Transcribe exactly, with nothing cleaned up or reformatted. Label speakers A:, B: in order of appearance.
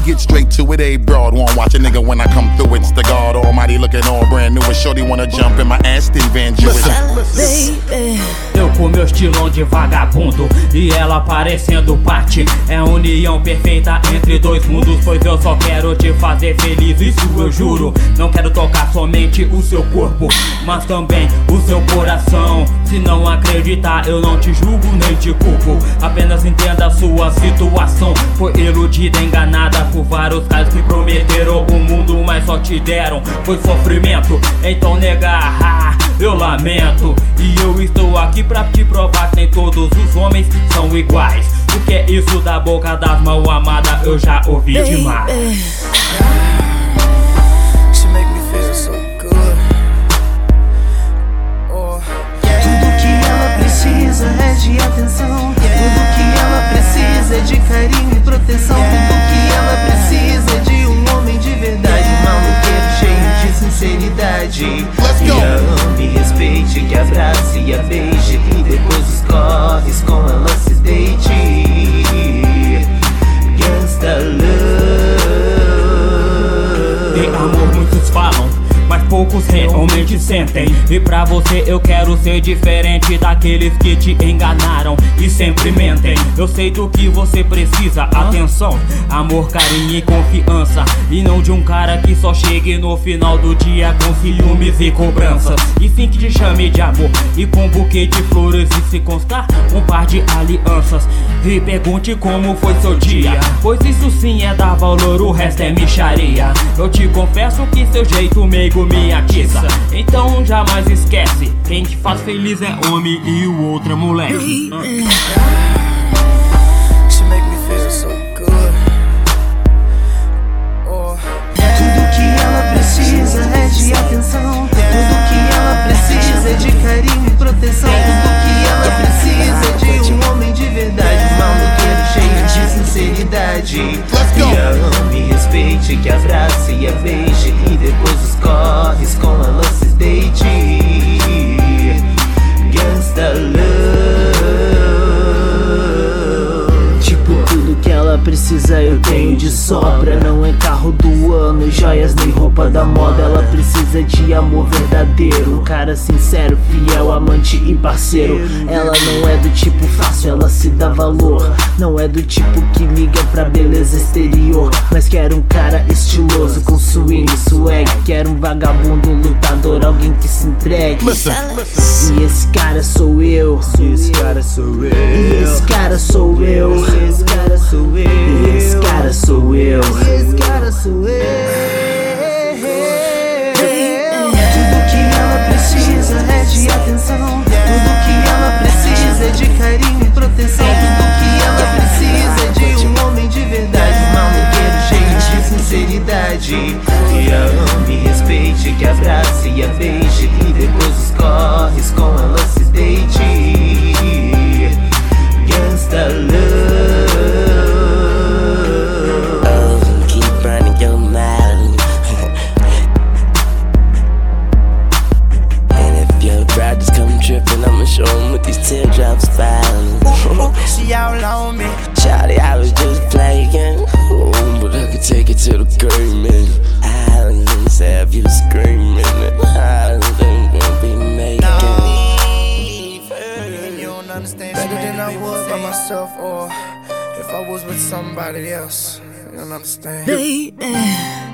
A: get straight to it. A broad won't watch a nigga when I come through. It's the God Almighty looking all brand new. And shorty wanna jump in my Aston Van Jewish.
B: Eu com meu estilão de vagabundo e ela parecendo parte. É a união perfeita entre dois mundos. Pois eu só quero te fazer feliz, isso eu juro. Não quero tocar somente o seu corpo, mas também o seu coração. Se não acreditar, eu não te julgo nem te culpo. Apenas entenda a sua situação. Foi iludida, enganada por vários caras que prometeram o mundo, mas só te deram foi sofrimento. Então negar, ah, eu lamento. E eu estou aqui pra te provar que nem todos os homens são iguais. O que é isso da boca das mãos amadas? Eu já ouvi demais.
C: É de atenção, tudo que ela precisa é de carinho e proteção. Tudo que ela precisa é de um homem de verdade, maluqueiro cheio de sinceridade. Que a ame, respeite, que abrace e a beije, e depois os corres com ela se deite. Gangsta love.
B: De amor muitos falam, mas poucos realmente sentem. E pra você eu quero ser diferente daqueles que te enganaram e sempre mentem. Eu sei do que você precisa, atenção, amor, carinho e confiança. E não de um cara que só chegue no final do dia com ciúmes e cobranças. E sim que te chame de amor e com um buquê de flores, e se constar um par de alianças. E pergunte como foi seu dia, pois isso sim é dar valor, o resto é micharia. Eu te confesso que seu jeito meigo me atiça. Então jamais esquece, quem te faz feliz é homem e o outro é moleque.
C: Tudo que ela precisa é de atenção, tudo que ela precisa é de carinho e proteção. Tudo que ela precisa é de um homem de verdade, maluqueiro cheio de sinceridade. Que a ame, respeite, que abrace e a beije, e depois os corres com ela se deite. Gangsta love. Tipo, tudo que ela precisa eu tenho de sobra. Não é carro do ano, joias nem roupa da moda. Ela precisa de amor verdadeiro, um cara sincero, fiel, amante e parceiro. Ela não é do tipo fácil, ela se dá valor. Não é do tipo que liga pra beleza exterior, mas quer um cara estiloso com swing, swag. Quer um vagabundo lutador, alguém que se entregue. E esse cara sou eu.
D: E esse cara sou eu.
C: E esse cara sou eu.
D: E esse cara sou eu.
C: E esse cara sou eu.
D: E esse cara sou eu.
C: Tudo que ela precisa é de atenção, tudo que ela precisa é de carinho e proteção. Tudo que ela precisa é de um homem de verdade, maluqueiro cheio de sinceridade. Que a ame, respeite, que abrace e a beije, e depois os corres com ela se deite. Gangsta love.
E: Oh, keep running your mouth. And if your bride just come tripping, I'ma show 'em with these teardrops falling.
D: She all on me.
E: Shawty, I was just playing, ooh, but I could take it to the grave, man. I just have you screaming, I don't be making.
D: You don't understand. Better than I was by myself, or if I was with somebody else. You don't understand.
C: Baby.